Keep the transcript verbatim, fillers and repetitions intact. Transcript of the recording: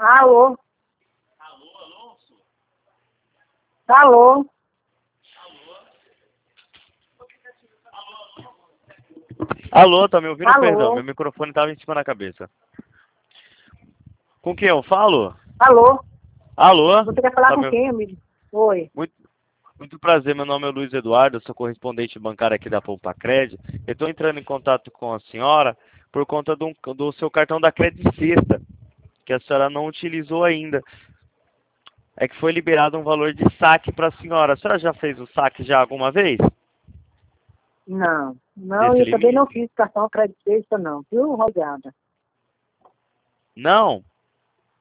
Alô? Alô, Alonso? Alô? Alô, tá me ouvindo? Alô? Perdão, meu microfone tava em cima da cabeça. Com quem eu falo? Alô? Alô? Você quer falar Tá com me... quem, amigo? Oi. muito, muito prazer, meu nome é Luiz Eduardo, eu sou correspondente bancário aqui da Poupa-Cred. Eu estou entrando em contato com a senhora por conta do, do seu cartão da Cred Sexta, que a senhora não utilizou ainda. É que foi liberado um valor de saque para a senhora. A senhora já fez o saque já alguma vez? Não. Não, Desse eu também não limite? fiz cartão crédito sexta, não. Viu, Rogada? Não?